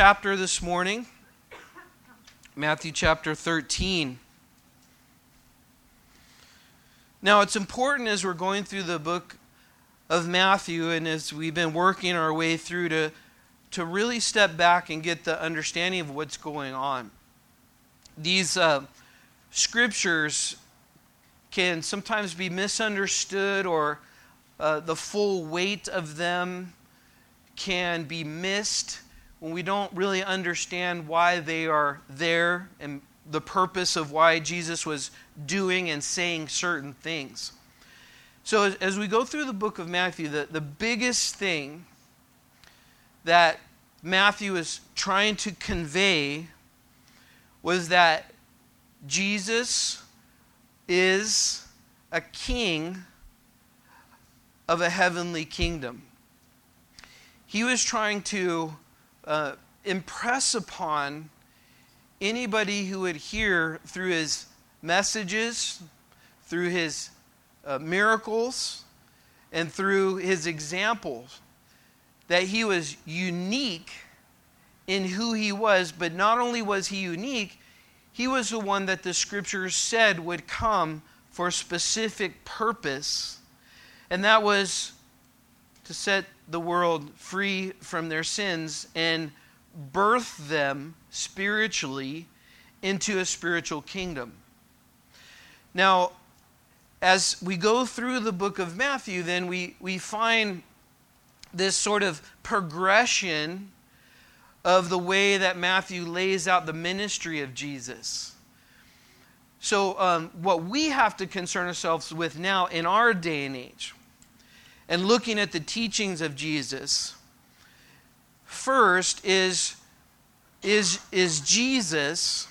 chapter this morning, Matthew chapter 13. Now, it's important as we're going through the book of Matthew and as we've been working our way through to really step back and get the understanding of what's going on. These scriptures can sometimes be misunderstood, or the full weight of them can be missed when we don't really understand why they are there and the purpose of why Jesus was doing and saying certain things. So as we go through the book of Matthew, the biggest thing that Matthew is trying to convey was that Jesus is a king of a heavenly kingdom. He was trying to impress upon anybody who would hear through his messages, through his miracles, and through his examples, that he was unique in who he was. But not only was he unique, he was the one that the scriptures said would come for a specific purpose, and that was to set the world free from their sins and birth them spiritually into a spiritual kingdom. Now, as we go through the book of Matthew, then we find this sort of progression of the way that Matthew lays out the ministry of Jesus. So what we have to concern ourselves with now in our day and age, and looking at the teachings of Jesus, first is Jesus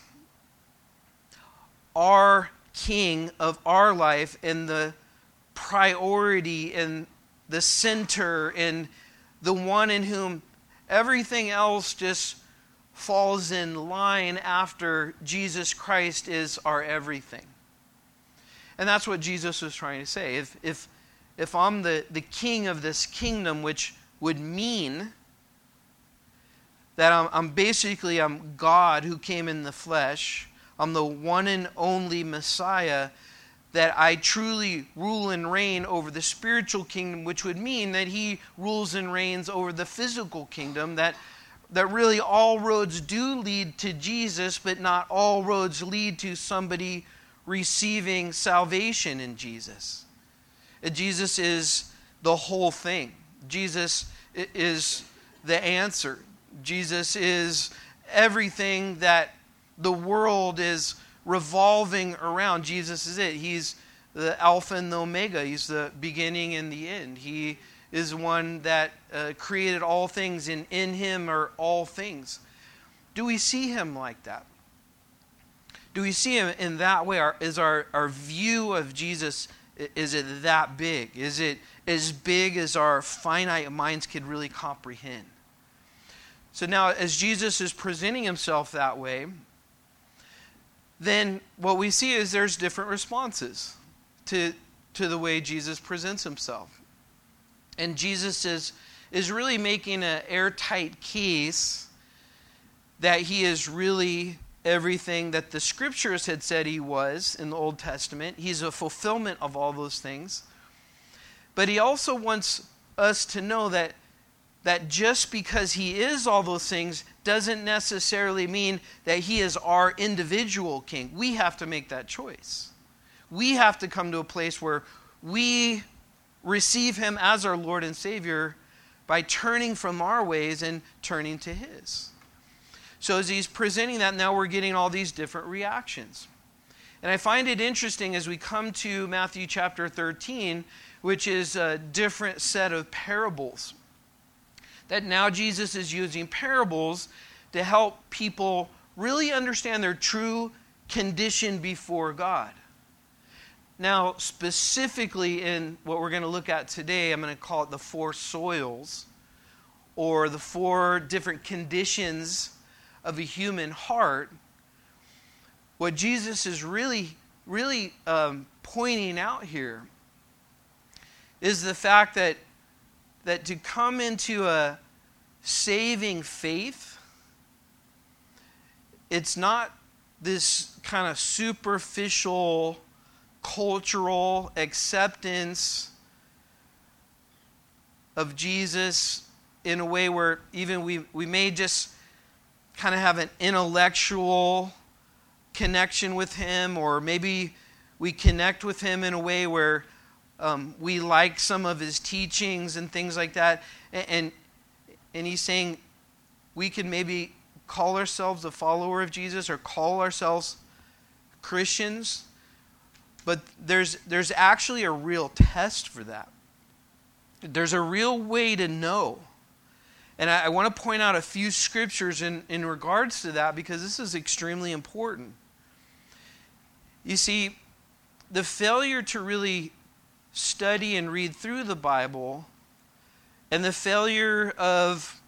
our King of our life, and the priority and the center and the one in whom everything else just falls in line after Jesus Christ is our everything. And that's what Jesus was trying to say. If I'm the king of this kingdom, which would mean that I'm God who came in the flesh, I'm the one and only Messiah, that I truly rule and reign over the spiritual kingdom, which would mean that he rules and reigns over the physical kingdom, that really all roads do lead to Jesus, but not all roads lead to somebody receiving salvation in Jesus. Jesus is the whole thing. Jesus is the answer. Jesus is everything that the world is revolving around. Jesus is it. He's the Alpha and the Omega. He's the beginning and the end. He is one that created all things, and in him are all things. Do we see him like that? Do we see him in that way? Is our view of Jesus, is it that big? Is it as big as our finite minds could really comprehend? So now, as Jesus is presenting himself that way, then what we see is there's different responses to the way Jesus presents himself. And Jesus is really making an airtight case that he is really everything that the scriptures had said he was in the Old Testament. He's a fulfillment of all those things. But he also wants us to know that just because he is all those things doesn't necessarily mean that he is our individual king. We have to make that choice. We have to come to a place where we receive him as our Lord and Savior by turning from our ways and turning to his. So as he's presenting that, now we're getting all these different reactions. And I find it interesting as we come to Matthew chapter 13, which is a different set of parables, that now Jesus is using parables to help people really understand their true condition before God. Now, specifically in what we're going to look at today, I'm going to call it the four soils, or the four different conditions of a human heart. What Jesus is really pointing out here is the fact that to come into a saving faith it's not this kind of superficial cultural acceptance of Jesus in a way where even we may just kind of have an intellectual connection with him, or maybe we connect with him in a way where we like some of his teachings and things like that. And he's saying we can maybe call ourselves a follower of Jesus or call ourselves Christians, but there's actually a real test for that. There's a real way to know. And I want to point out a few scriptures in regards to that, because this is extremely important. You see, the failure to really study and read through the Bible, and the failure of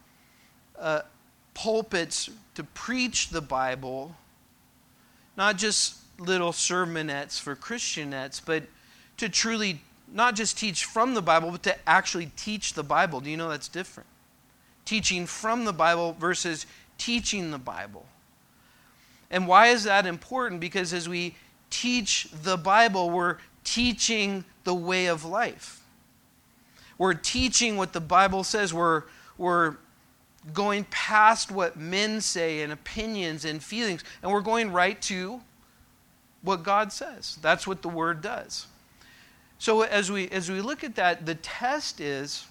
pulpits to preach the Bible, not just little sermonettes for Christianettes, but to truly not just teach from the Bible, but to actually teach the Bible. Do you know that's different? Teaching from the Bible versus teaching the Bible. And why is that important? Because as we teach the Bible, we're teaching the way of life. We're teaching what the Bible says. We're going past what men say and opinions and feelings, and we're going right to what God says. That's what the Word does. So as we look at that, the test is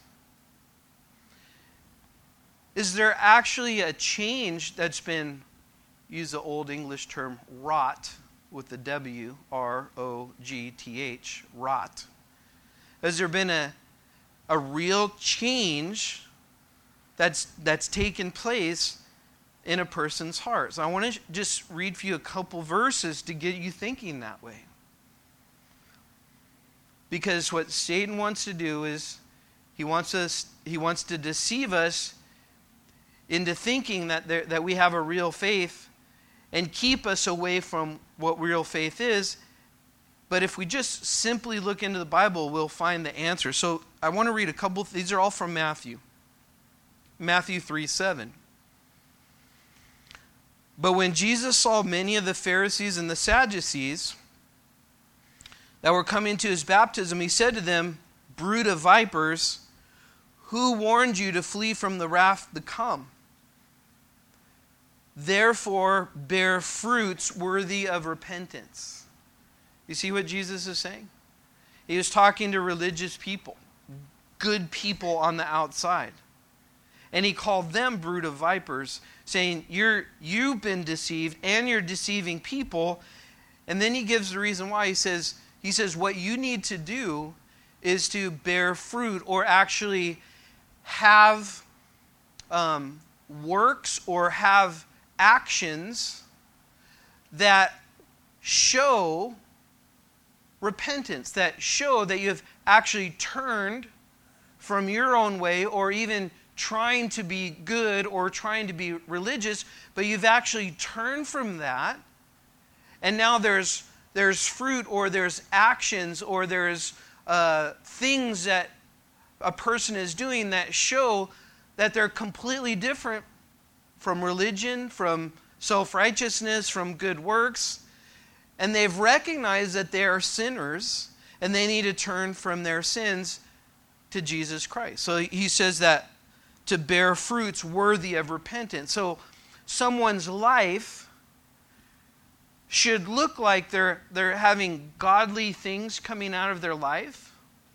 there actually a change that's been, use the old English term, wrought, with the W, R-O-G-T-H, wrought. Has there been a real change that's taken place in a person's heart? So I want to just read for you a couple verses to get you thinking that way. Because what Satan wants to do is he wants to deceive us into thinking that we have a real faith and keep us away from what real faith is. But if we just simply look into the Bible, we'll find the answer. So I want to read a couple. These are all from Matthew. Matthew 3:7. But when Jesus saw many of the Pharisees and the Sadducees that were coming to his baptism, he said to them, "Brood of vipers, who warned you to flee from the wrath to come? Therefore bear fruits worthy of repentance." You see what Jesus is saying? He was talking to religious people, good people on the outside. And he called them brood of vipers, saying, you've been deceived and you're deceiving people. And then he gives the reason why. He says what you need to do is to bear fruit, or actually have works or have actions that show repentance, that show that you have actually turned from your own way, or even trying to be good or trying to be religious, but you've actually turned from that, and now there's fruit, or there's actions, or there's things that a person is doing that show that they're completely different from religion, from self-righteousness, from good works. And they've recognized that they are sinners and they need to turn from their sins to Jesus Christ. So he says that to bear fruits worthy of repentance. So someone's life should look like they're having godly things coming out of their life.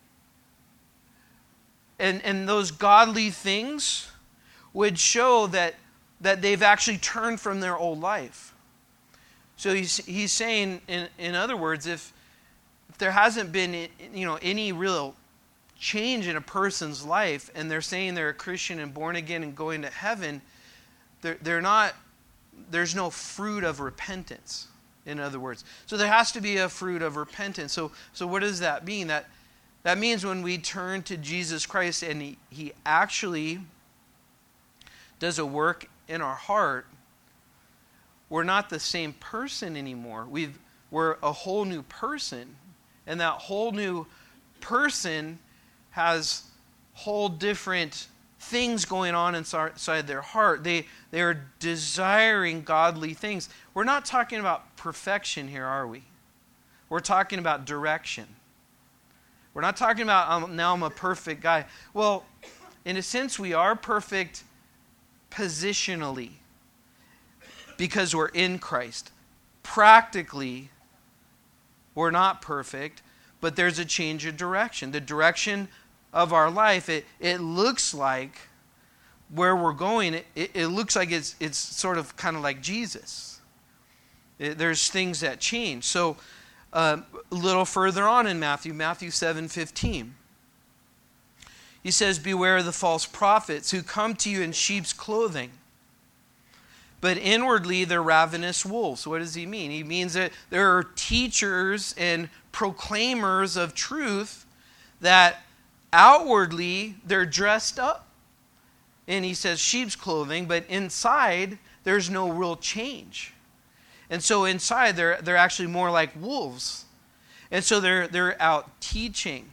And those godly things would show that they've actually turned from their old life. So he's saying, in other words, if there hasn't been any real change in a person's life, and they're saying they're a Christian and born again and going to heaven, they're not. There's no fruit of repentance. In other words, so there has to be a fruit of repentance. So what does that mean? That means when we turn to Jesus Christ and He actually does a work in our heart, we're not the same person anymore. We're a whole new person. And that whole new person has whole different things going on inside their heart. They are desiring godly things. We're not talking about perfection here, are we? We're talking about direction. We're not talking about, now I'm a perfect guy. Well, in a sense, we are perfect positionally because we're in Christ. Practically, we're not perfect, but there's a change of direction. The direction of our life, it looks like where we're going, it looks like it's sort of kind of like Jesus. There's things that change. So, a little further on in Matthew 7:15. He says, beware of the false prophets who come to you in sheep's clothing, but inwardly they're ravenous wolves. What does he mean? He means that there are teachers and proclaimers of truth that outwardly they're dressed up. And he says sheep's clothing, but inside there's no real change. And so inside, they're actually more like wolves. And so they're out teaching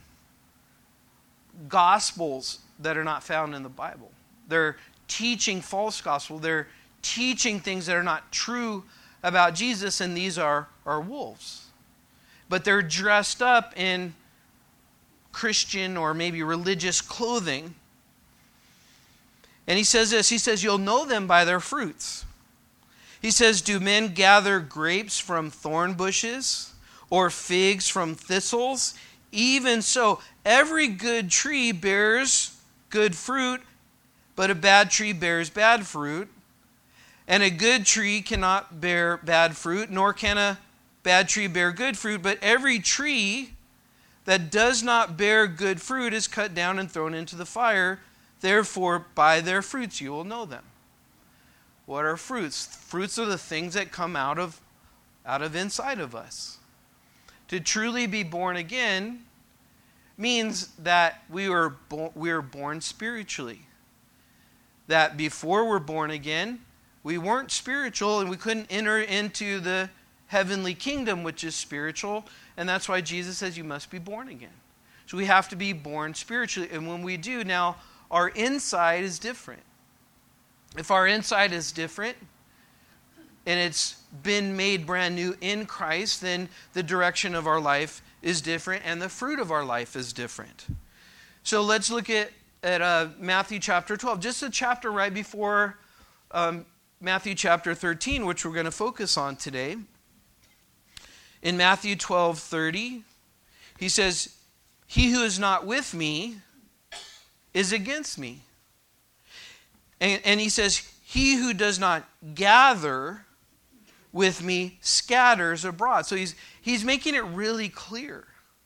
gospels that are not found in the Bible. They're teaching false gospel. They're teaching things that are not true about Jesus, and these are wolves. But they're dressed up in Christian or maybe religious clothing. And he says this, he says, you'll know them by their fruits. He says, do men gather grapes from thorn bushes or figs from thistles? Even so, every good tree bears good fruit, but a bad tree bears bad fruit. And a good tree cannot bear bad fruit, nor can a bad tree bear good fruit. But every tree that does not bear good fruit is cut down and thrown into the fire. Therefore, by their fruits you will know them. What are fruits? Fruits are the things that come out of inside of us. To truly be born again means that we are born spiritually. That before we're born again, we weren't spiritual and we couldn't enter into the heavenly kingdom, which is spiritual. And that's why Jesus says you must be born again. So we have to be born spiritually. And when we do, now our inside is different. If our inside is different and it's been made brand new in Christ, then the direction of our life is different and the fruit of our life is different. So let's look at Matthew chapter 12, just a chapter right before Matthew chapter 13, which we're going to focus on today. In Matthew 12:30, he says, he who is not with me is against me. And he says, he who does not gather with me scatters abroad. So he's making it really clear.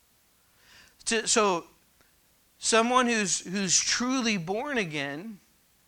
So someone who's truly born again,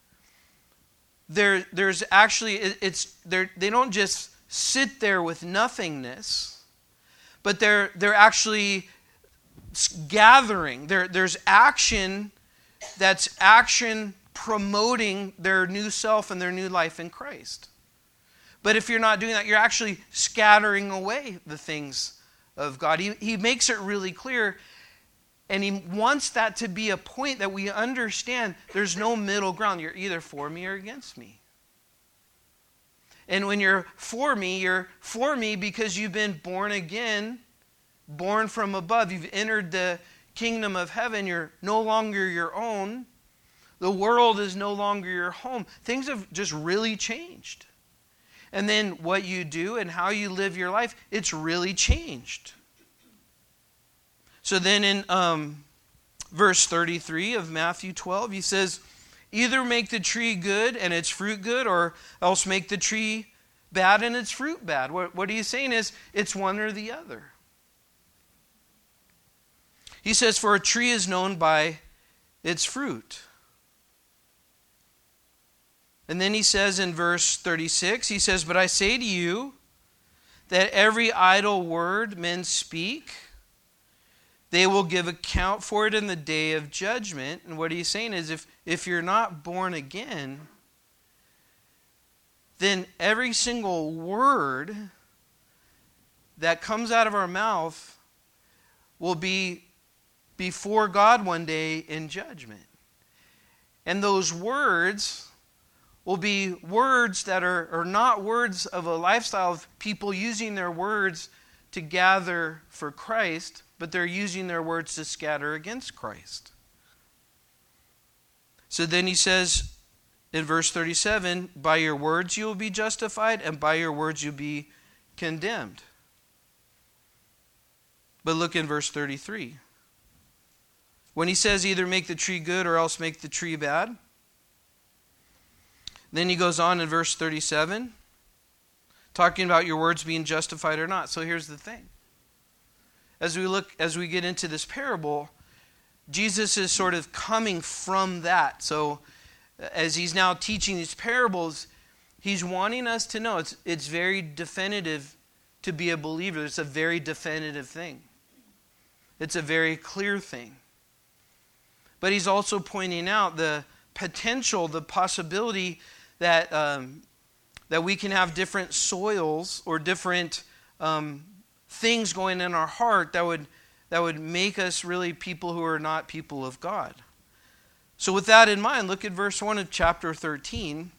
there's actually, they don't just sit there with nothingness, but they're actually gathering. There's action that's action promoting their new self and their new life in Christ. But if you're not doing that, you're actually scattering away the things of God. He makes it really clear, and he wants that to be a point that we understand there's no middle ground. You're either for me or against me. And when you're for me because you've been born again, born from above. You've entered the kingdom of heaven. You're no longer your own. The world is no longer your home. Things have just really changed. And then what you do and how you live your life, it's really changed. So then in verse 33 of Matthew 12, he says, either make the tree good and its fruit good, or else make the tree bad and its fruit bad. What he's saying is, it's one or the other. He says, for a tree is known by its fruit. And then he says in verse 36, he says, but I say to you that every idle word men speak, they will give account for it in the day of judgment. And what he's saying is, if you're not born again, then every single word that comes out of our mouth will be before God one day in judgment. And those words will be words that are not words of a lifestyle of people using their words to gather for Christ, but they're using their words to scatter against Christ. So then he says in verse 37, by your words you will be justified, and by your words you'll be condemned. But look in verse 33. When he says either make the tree good or else make the tree bad. Then he goes on in verse 37, talking about your words being justified or not. So here's the thing. As we get into this parable, Jesus is sort of coming from that. So as he's now teaching these parables, he's wanting us to know it's very definitive to be a believer. It's a very definitive thing. It's a very clear thing. But he's also pointing out the potential, the possibility that that we can have different soils or different things going in our heart that would make us really people who are not people of God. So with that in mind, look at verse 1 of chapter 13.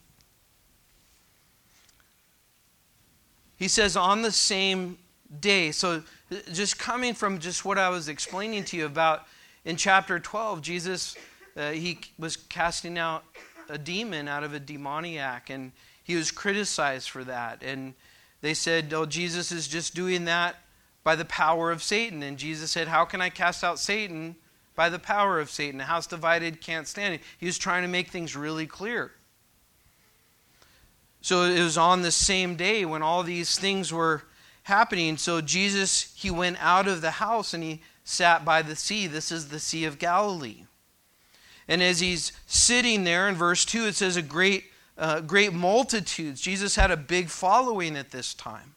He says, on the same day. So just coming from just what I was explaining to you about in chapter 12, Jesus, he was casting out a demon out of a demoniac, and he was criticized for that. And they said, oh, Jesus is just doing that by the power of Satan. And Jesus said, how can I cast out Satan by the power of Satan? A house divided can't stand it. He was trying to make things really clear. So it was on the same day when all these things were happening. So Jesus, he went out of the house and he sat by the sea. This is the Sea of Galilee. And as he's sitting there, in verse 2, it says great multitudes. Jesus had a big following at this time.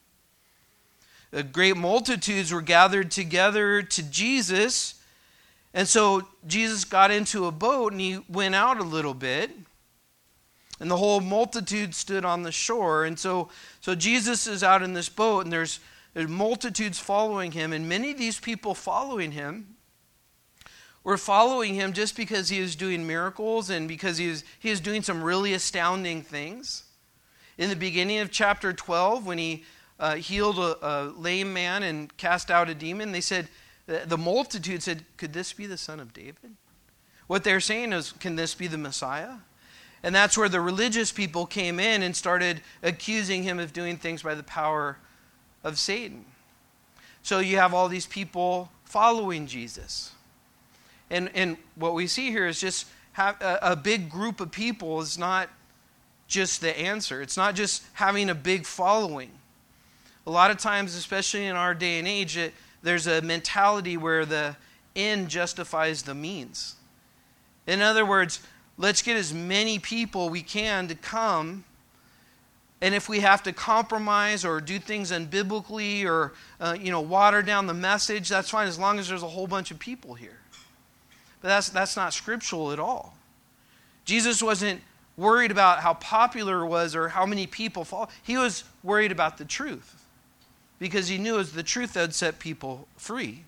Great multitudes were gathered together to Jesus. And so Jesus got into a boat and he went out a little bit. And the whole multitude stood on the shore. And so Jesus is out in this boat, and there's multitudes following him. And many of these people following him were following him just because he was doing miracles and because he was doing some really astounding things. In the beginning of chapter 12, when he healed a lame man and cast out a demon, they said, the multitude said, could this be the Son of David? What they're saying is, can this be the Messiah? And that's where the religious people came in and started accusing him of doing things by the power of Satan. So you have all these people following Jesus. And what we see here is just a big group of people is not just the answer. It's not just having a big following. A lot of times, especially in our day and age, there's a mentality where the end justifies the means. In other words, let's get as many people we can to come, and if we have to compromise or do things unbiblically or water down the message, that's fine as long as there's a whole bunch of people here. But that's not scriptural at all. Jesus wasn't worried about how popular it was or how many people follow. He was worried about the truth, because he knew it was the truth that would set people free.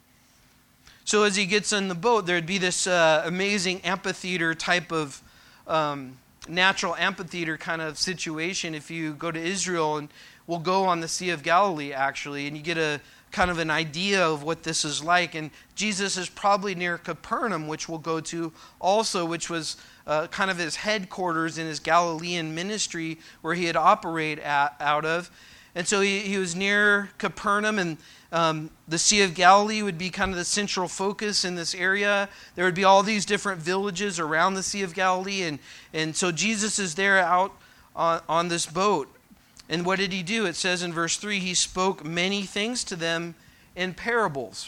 So as he gets in the boat, there'd be this amazing amphitheater type of natural amphitheater kind of situation. If you go to Israel, and we'll go on the Sea of Galilee actually, and you get a kind of an idea of what this is like. And Jesus is probably near Capernaum, which we'll go to also, which was kind of his headquarters in his Galilean ministry where he had operated out of. And so he was near Capernaum, and the Sea of Galilee would be kind of the central focus in this area. There would be all these different villages around the Sea of Galilee, and so Jesus is there out on this boat. And what did he do? It says in verse 3, he spoke many things to them in parables,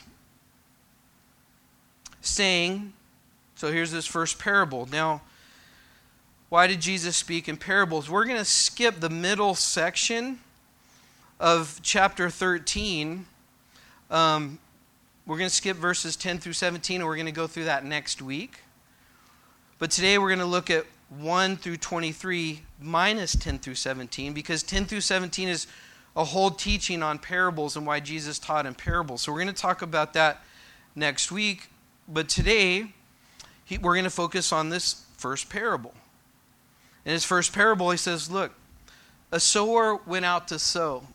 saying, so here's this first parable. Now, why did Jesus speak in parables? We're going to skip the middle section of chapter 13. We're going to skip verses 10 through 17, and we're going to go through that next week. But today we're going to look at 1 through 23 minus 10 through 17, because 10 through 17 is a whole teaching on parables and why Jesus taught in parables. So we're going to talk about that next week. But today we're going to focus on this first parable. In his first parable, he says, look, a sower went out to sow.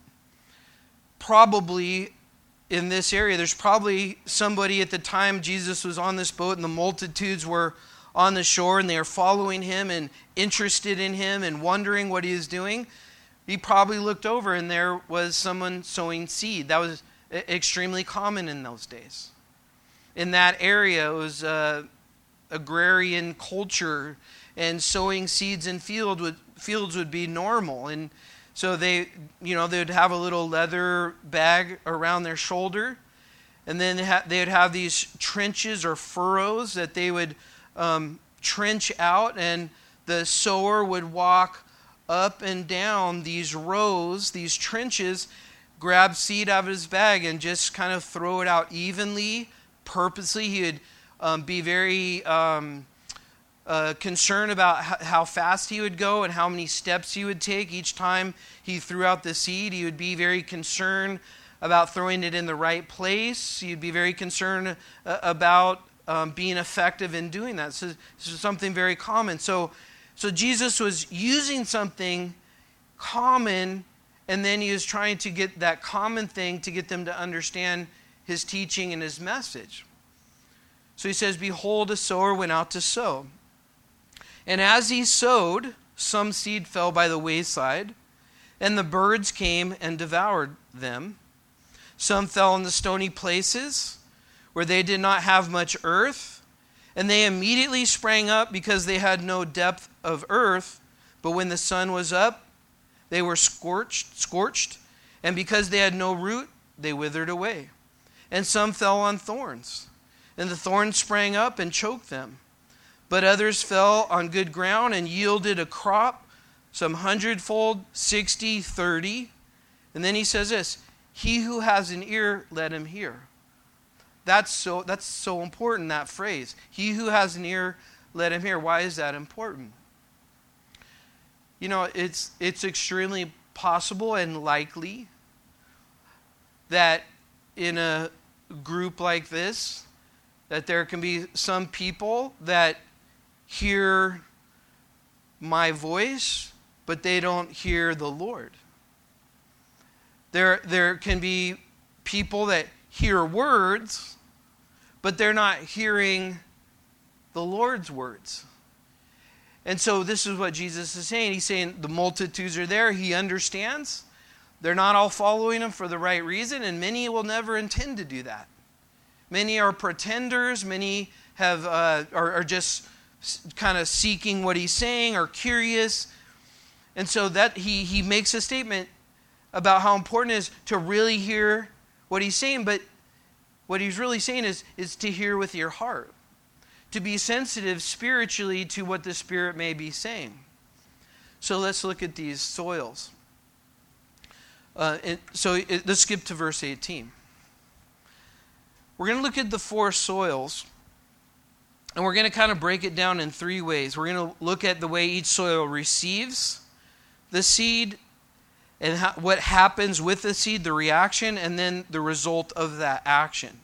Probably in this area, there's probably somebody at the time Jesus was on this boat and the multitudes were on the shore and they are following him and interested in him and wondering what he is doing. He probably looked over and there was someone sowing seed. That was extremely common in those days. In that area, it was agrarian culture, and sowing seeds in fields would be normal. And so they'd have a little leather bag around their shoulder, and then they'd have these trenches or furrows that they would trench out, and the sower would walk up and down these rows, these trenches, grab seed out of his bag and just kind of throw it out evenly, purposely. He would be very concerned about how fast he would go and how many steps he would take each time he threw out the seed. He would be very concerned about throwing it in the right place. He'd be very concerned about being effective in doing that. So this is something very common. So Jesus was using something common, and then he was trying to get that common thing to get them to understand his teaching and his message. So he says, behold, a sower went out to sow. And as he sowed, some seed fell by the wayside, and the birds came and devoured them. Some fell in the stony places, where they did not have much earth, and they immediately sprang up because they had no depth of earth. But when the sun was up, they were scorched, and because they had no root, they withered away. And some fell on thorns, and the thorns sprang up and choked them. But others fell on good ground and yielded a crop, some 100-fold, 60, 30. And then he says this, he who has an ear, let him hear. That's so important, that phrase. He who has an ear, let him hear. Why is that important? You know, it's extremely possible and likely that in a group like this, that there can be some people that hear my voice, but they don't hear the Lord. There can be people that hear words, but they're not hearing the Lord's words. And so this is what Jesus is saying. He's saying the multitudes are there. He understands. They're not all following him for the right reason, and many will never intend to do that. Many are pretenders. Many are just kind of seeking what he's saying, or curious. And so that he makes a statement about how important it is to really hear what he's saying. But what he's really saying is to hear with your heart, to be sensitive spiritually to what the Spirit may be saying. So let's look at these soils. Let's skip to verse 18. We're going to look at the four soils, and we're going to kind of break it down in three ways. We're going to look at the way each soil receives the seed, and what happens with the seed, the reaction, and then the result of that action.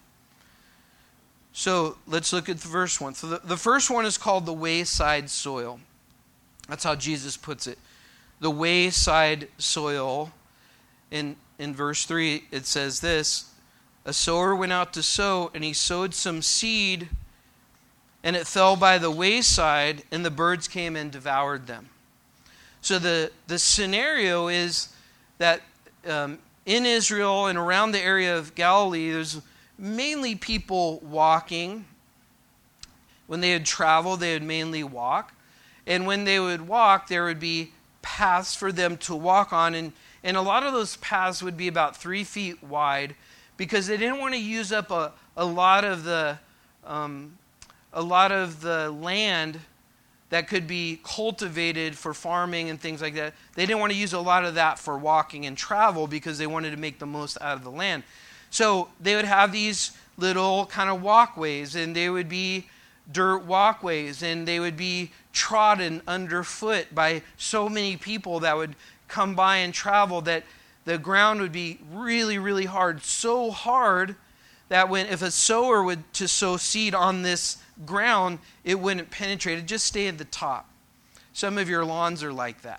So let's look at the first one. So the first one is called the wayside soil. That's how Jesus puts it. The wayside soil. In verse 3, it says this, a sower went out to sow, and he sowed some seed, and it fell by the wayside, and the birds came and devoured them. So the scenario is that in Israel and around the area of Galilee, there's mainly people walking. When they would travel, they would mainly walk. And when they would walk, there would be paths for them to walk on. And a lot of those paths would be about 3 feet wide, because they didn't want to use up a lot of the land that could be cultivated for farming and things like that. They didn't want to use a lot of that for walking and travel, because they wanted to make the most out of the land. So they would have these little kind of walkways, and they would be dirt walkways, and they would be trodden underfoot by so many people that would come by and travel, that the ground would be really, really hard. So hard that if a sower would to sow seed on this ground, it wouldn't penetrate. It'd just stay at the top. Some of your lawns are like that.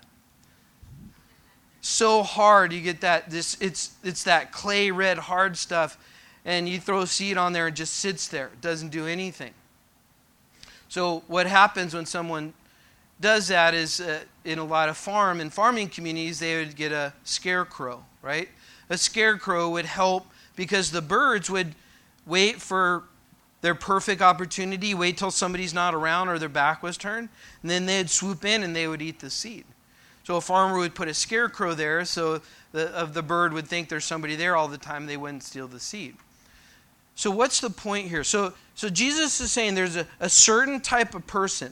So hard, you get that, it's that clay red hard stuff, and you throw seed on there and it just sits there. It doesn't do anything. So what happens when someone does that is in a lot of farming communities, they would get a scarecrow, right? A scarecrow would help because the birds would wait for their perfect opportunity, wait till somebody's not around or their back was turned, and then they'd swoop in and they would eat the seed. So a farmer would put a scarecrow there so the bird would think there's somebody there all the time, they wouldn't steal the seed. So what's the point here? So Jesus is saying there's a certain type of person.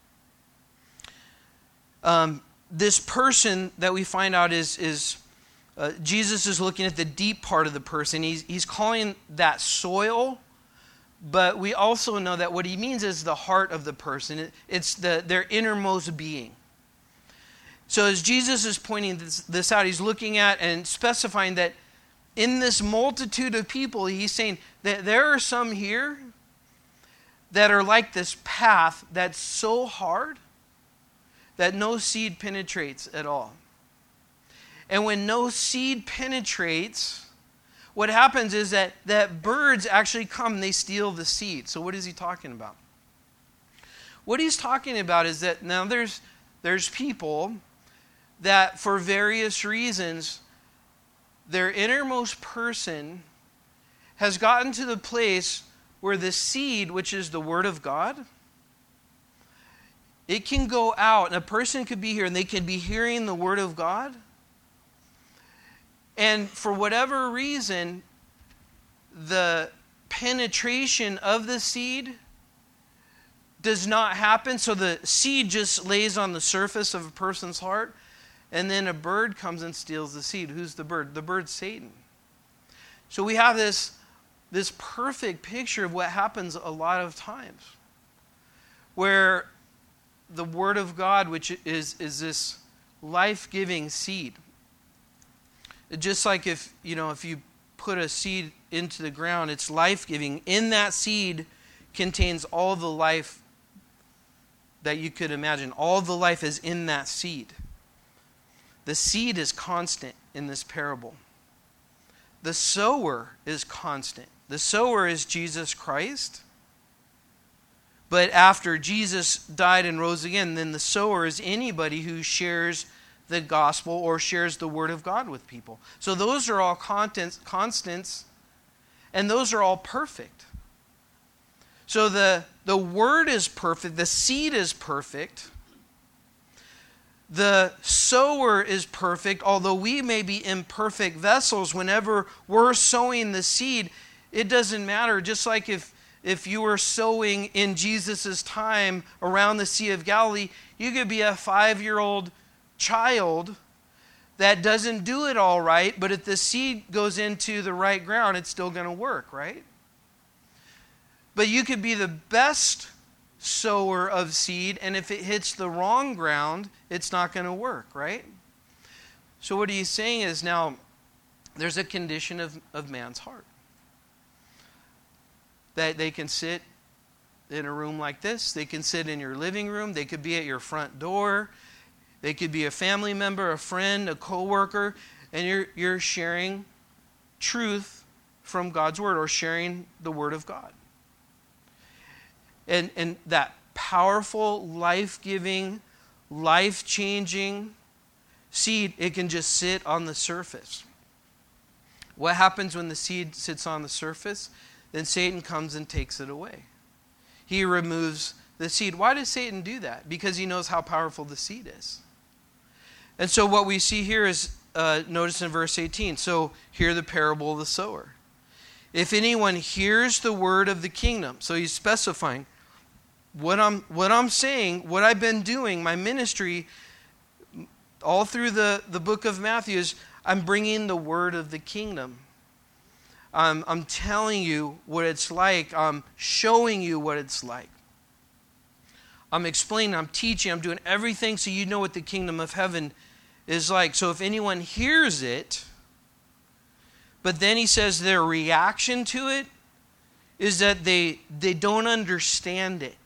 This person that we find out is Jesus is looking at the deep part of the person. He's calling that soil, but we also know that what he means is the heart of the person. It's their innermost being. So as Jesus is pointing this out, he's looking at and specifying that in this multitude of people, he's saying that there are some here that are like this path that's so hard that no seed penetrates at all. And when no seed penetrates, what happens is that birds actually come and they steal the seed. So what is he talking about? What he's talking about is that now there's people that for various reasons, their innermost person has gotten to the place where the seed, which is the Word of God, it can go out, and a person could be here, and they can be hearing the Word of God, and for whatever reason, the penetration of the seed does not happen, so the seed just lays on the surface of a person's heart, and then a bird comes and steals the seed. Who's the bird? The bird's Satan. So we have this perfect picture of what happens a lot of times, where the Word of God, which is this life-giving seed, just like if you put a seed into the ground, it's life-giving. In that seed contains all the life that you could imagine. All the life is in that seed. The seed is constant in this parable. The sower is constant. The sower is Jesus Christ. But after Jesus died and rose again, then the sower is anybody who shares the gospel or shares the Word of God with people. So those are all constants, and those are all perfect. So the Word is perfect, the seed is perfect, the sower is perfect, although we may be imperfect vessels. Whenever we're sowing the seed, it doesn't matter. Just like if you were sowing in Jesus' time around the Sea of Galilee, you could be a 5-year-old child that doesn't do it all right, but if the seed goes into the right ground, it's still going to work, right? But you could be the best sower of seed, and if it hits the wrong ground, it's not going to work, right? So what he's saying is now there's a condition of man's heart. That they can sit in a room like this. They can sit in your living room. They could be at your front door. They could be a family member, a friend, a coworker, and you're sharing truth from God's Word or sharing the Word of God. And that powerful, life-giving, life-changing seed, it can just sit on the surface. What happens when the seed sits on the surface? Then Satan comes and takes it away. He removes the seed. Why does Satan do that? Because he knows how powerful the seed is. And so what we see here is, notice in verse 18, so hear the parable of the sower. If anyone hears the word of the kingdom, so he's specifying, what I'm saying, what I've been doing, my ministry, all through the book of Matthew is I'm bringing the word of the kingdom. I'm telling you what it's like. I'm showing you what it's like. I'm explaining, I'm teaching, I'm doing everything so you know what the kingdom of heaven is like. So if anyone hears it, but then he says their reaction to it is that they don't understand it.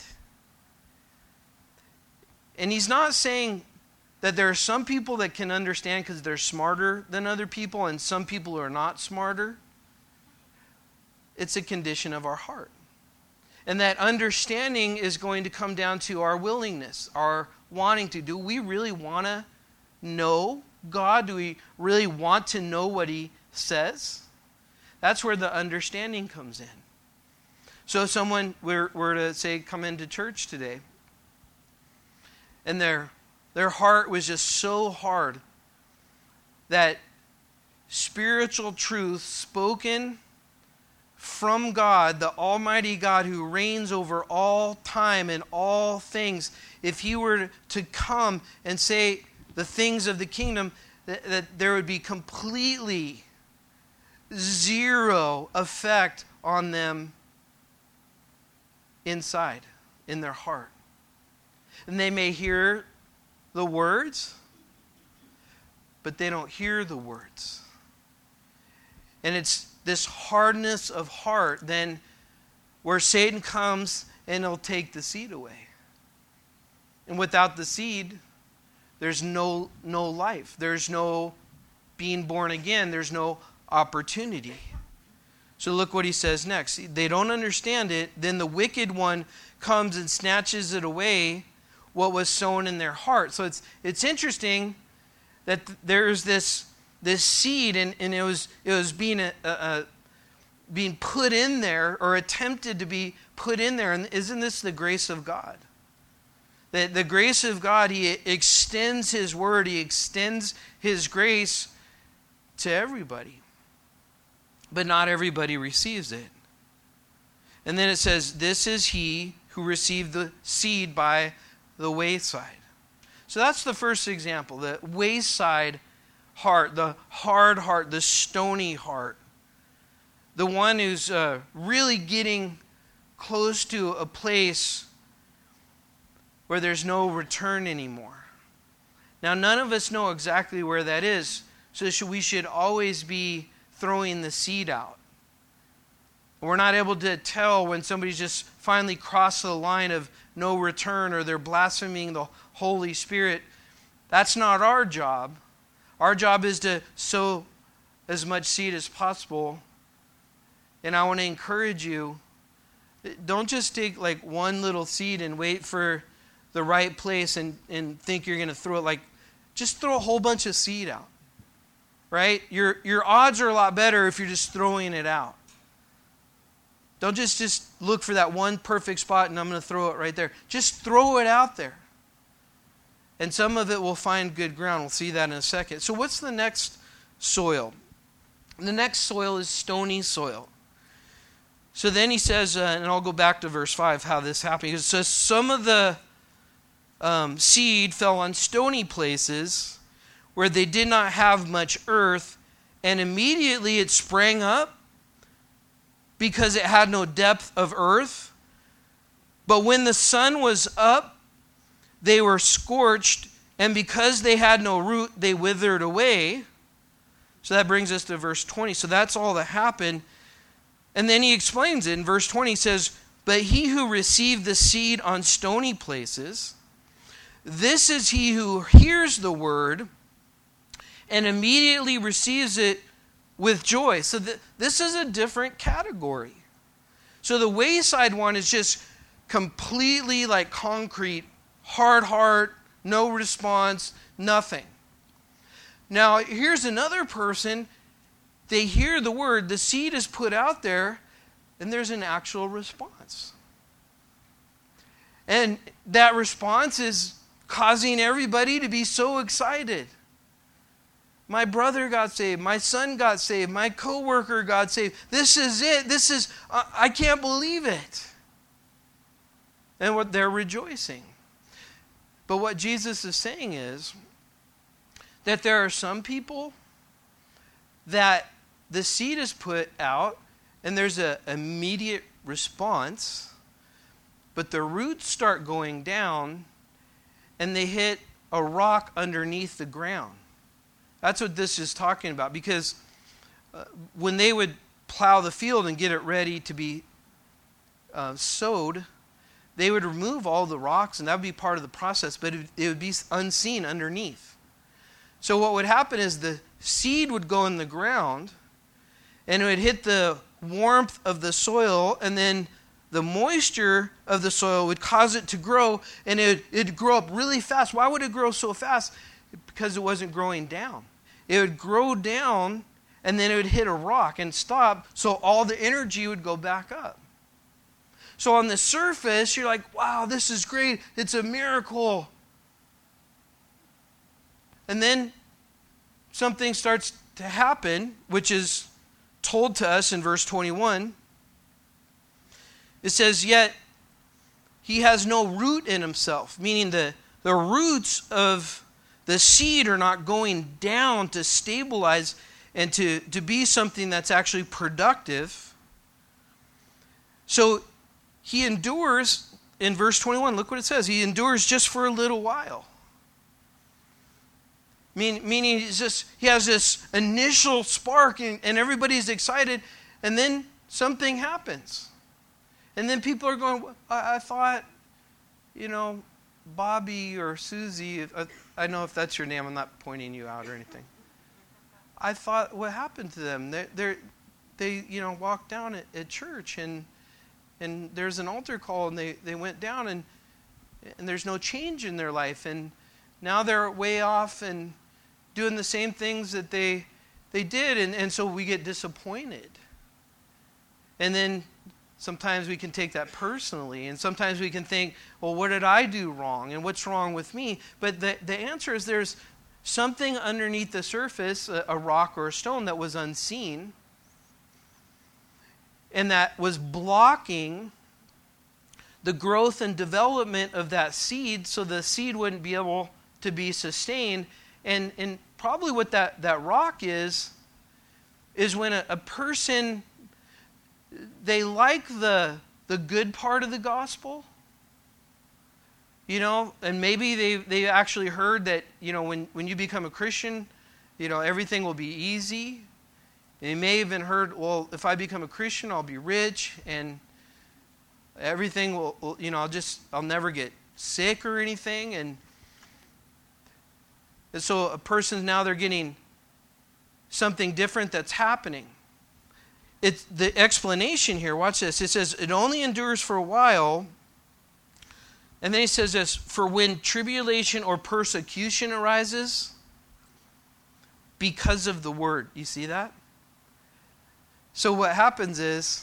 And he's not saying that there are some people that can understand because they're smarter than other people and some people who are not smarter. It's a condition of our heart. And that understanding is going to come down to our willingness, our wanting to. Do we really want to know God? Do we really want to know what He says? That's where the understanding comes in. So if someone were to say, come into church today, and their heart was just so hard that spiritual truth spoken from God, the Almighty God who reigns over all time and all things, if He were to come and say the things of the kingdom, that there would be completely zero effect on them inside, in their heart. And they may hear the words, but they don't hear the words. And it's this hardness of heart then where Satan comes and he'll take the seed away. And without the seed, there's no life. There's no being born again. There's no opportunity. So look what he says next. They don't understand it. Then the wicked one comes and snatches it away, what was sown in their heart. So it's interesting that there's this seed, and it was being being put in there, or attempted to be put in there. And isn't this the grace of God? The grace of God, He extends His word, He extends His grace to everybody. But not everybody receives it. And then it says, this is he who received the seed by the wayside. So that's the first example, the wayside heart, the hard heart, the stony heart. The one who's really getting close to a place where there's no return anymore. Now, none of us know exactly where that is, so we should always be throwing the seed out. We're not able to tell when somebody's just finally crossed the line of no return, or they're blaspheming the Holy Spirit. That's not our job. Our job is to sow as much seed as possible. And I want to encourage you, don't just take like one little seed and wait for the right place and think you're going to throw it. Just throw a whole bunch of seed out. Right? Your odds are a lot better if you're just throwing it out. Don't just look for that one perfect spot and I'm going to throw it right there. Just throw it out there. And some of it will find good ground. We'll see that in a second. So what's the next soil? The next soil is stony soil. So then he says, and I'll go back to verse 5, how this happened. It says, some of the seed fell on stony places where they did not have much earth, and immediately it sprang up because it had no depth of earth. But when the sun was up, they were scorched, and because they had no root, they withered away. So that brings us to verse 20. So that's all that happened. And then he explains it. In verse 20 he says, but he who received the seed on stony places, this is he who hears the word and immediately receives it with joy. So this is a different category. So the wayside one is just completely like concrete, hard heart, no response, nothing. Now here's another person. They hear the word, the seed is put out there, and there's an actual response. And that response is causing everybody to be so excited. My brother got saved. My son got saved. My coworker got saved. This is it. I can't believe it. And what they're rejoicing. But what Jesus is saying is that there are some people that the seed is put out and there's an immediate response, but the roots start going down and they hit a rock underneath the ground. That's what this is talking about, because when they would plow the field and get it ready to be sowed, they would remove all the rocks, and that would be part of the process, but it would be unseen underneath. So what would happen is the seed would go in the ground, and it would hit the warmth of the soil, and then the moisture of the soil would cause it to grow, and it'd grow up really fast. Why would it grow so fast? Because it wasn't growing down. It would grow down, and then it would hit a rock and stop, so all the energy would go back up. So on the surface, you're like, wow, this is great. It's a miracle. And then something starts to happen, which is told to us in verse 21. It says, yet he has no root in himself, meaning the roots of the seed are not going down to stabilize and to be something that's actually productive. So he endures, in verse 21, look what it says. He endures just for a little while. Meaning he has this initial spark and everybody's excited, and then something happens. And then people are going, I thought, Bobby or Susie, I know if that's your name, I'm not pointing you out or anything. I thought, what happened to them? They walked down at church, and there's an altar call, and they went down, and there's no change in their life, and now they're way off and doing the same things that they did, and so we get disappointed. And then sometimes we can take that personally, and sometimes we can think, well, what did I do wrong, and what's wrong with me? But the answer is there's something underneath the surface, a rock or a stone that was unseen, and that was blocking the growth and development of that seed, so the seed wouldn't be able to be sustained. And probably what that rock is when a person, they like the good part of the gospel, and maybe they actually heard that, when you become a Christian, everything will be easy. They may even heard, well, if I become a Christian, I'll be rich, and everything will I'll never get sick or anything. And so a person now, they're getting something different that's happening. It's the explanation here. Watch this. It says, it only endures for a while. And then he says this, for when tribulation or persecution arises because of the word. You see that? So what happens is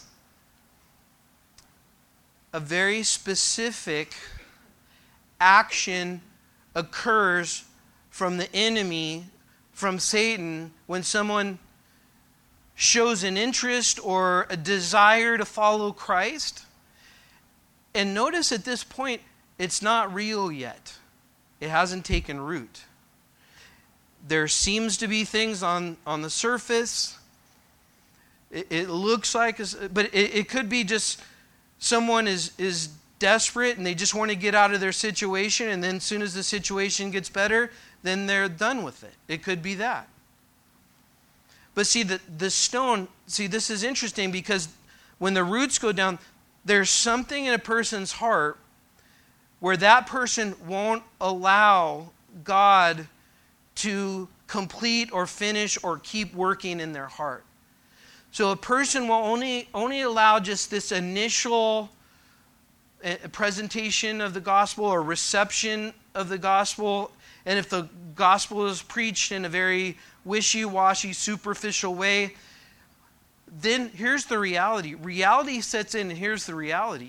a very specific action occurs from the enemy, from Satan, when someone shows an interest or a desire to follow Christ. And notice at this point, it's not real yet. It hasn't taken root. There seems to be things on the surface. It looks like, but it could be just someone is desperate and they just want to get out of their situation, and then as soon as the situation gets better, then they're done with it. It could be that. But see, the stone, this is interesting, because when the roots go down, there's something in a person's heart where that person won't allow God to complete or finish or keep working in their heart. So a person will only allow just this initial presentation of the gospel or reception of the gospel. And if the gospel is preached in a very wishy-washy, superficial way, then here's the reality. Reality sets in, and here's the reality.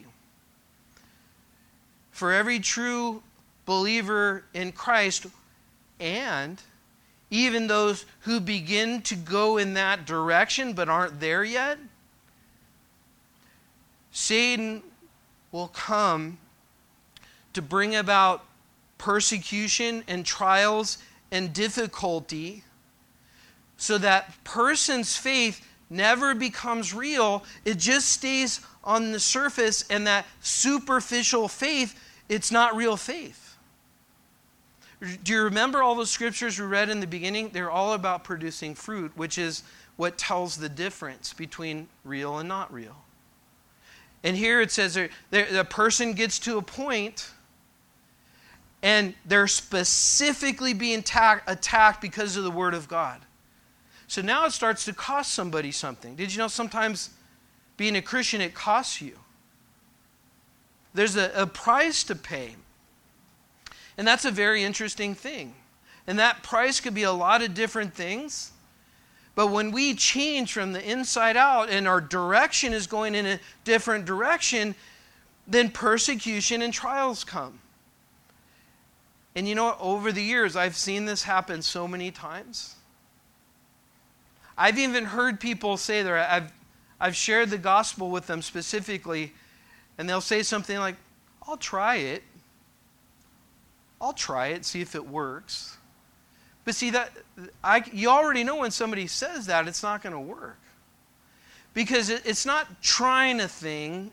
For every true believer in Christ, and even those who begin to go in that direction but aren't there yet, Satan will come to bring about persecution and trials and difficulty, so that person's faith never becomes real. It just stays on the surface, and that superficial faith, it's not real faith. Do you remember all the scriptures we read in the beginning? They're all about producing fruit, which is what tells the difference between real and not real. And here it says the person gets to a point and they're specifically being attacked because of the Word of God. So now it starts to cost somebody something. Did you know sometimes being a Christian, it costs you? There's a price to pay. And that's a very interesting thing. And that price could be a lot of different things. But when we change from the inside out and our direction is going in a different direction, then persecution and trials come. And you know what? Over the years, I've seen this happen so many times. I've even heard people say that I've shared the gospel with them specifically, and they'll say something like, I'll try it, see if it works. But see, you already know when somebody says that, it's not going to work. Because it's not trying a thing.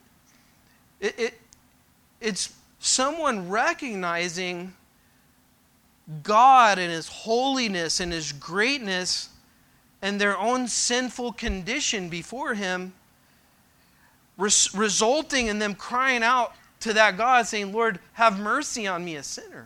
It's someone recognizing God and His holiness and His greatness and their own sinful condition before Him, resulting in them crying out to that God saying, Lord, have mercy on me, a sinner.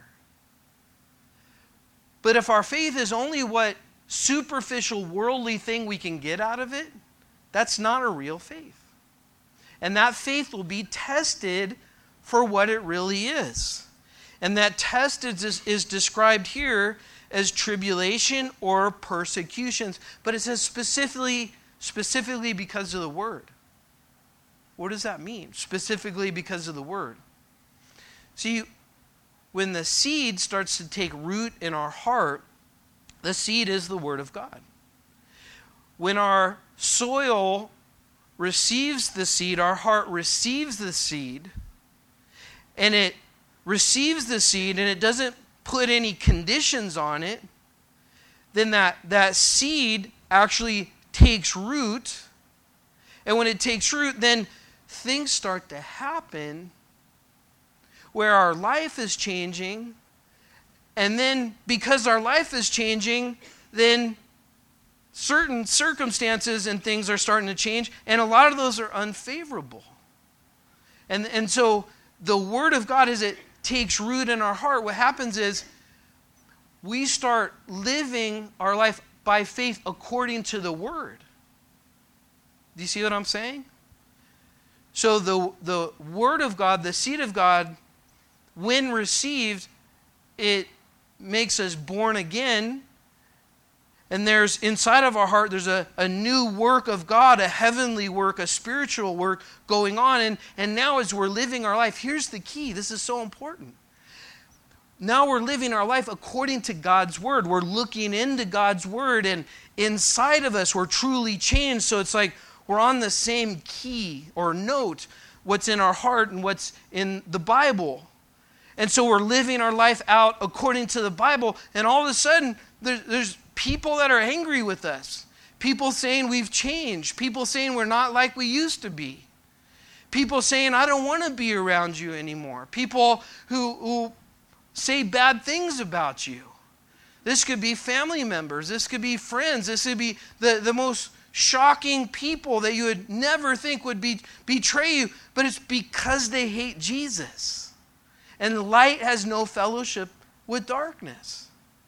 But if our faith is only what superficial worldly thing we can get out of it, that's not a real faith. And that faith will be tested for what it really is. And that test is described here as tribulation or persecutions. But it says specifically because of the Word. What does that mean? Specifically because of the Word. See, when the seed starts to take root in our heart, the seed is the Word of God. When our soil receives the seed, our heart receives the seed, and it receives the seed and it doesn't put any conditions on it, then that seed actually takes root. And when it takes root, then things start to happen where our life is changing. And then because our life is changing, then certain circumstances and things are starting to change. And a lot of those are unfavorable. And so the Word of God, as it takes root in our heart, what happens is we start living our life by faith according to the Word. Do you see what I'm saying? So the Word of God, the seed of God, when received, it makes us born again. And there's inside of our heart, there's a new work of God, a heavenly work, a spiritual work going on. And now as we're living our life, here's the key. This is so important. Now we're living our life according to God's Word. We're looking into God's Word, and inside of us we're truly changed. So it's like we're on the same key or note, what's in our heart and what's in the Bible. And so we're living our life out according to the Bible, and all of a sudden there's people that are angry with us. People saying we've changed. People saying we're not like we used to be. People saying, I don't want to be around you anymore. People who say bad things about you. This could be family members. This could be friends. This could be the most shocking people that you would never think would betray you. But it's because they hate Jesus. And light has no fellowship with darkness.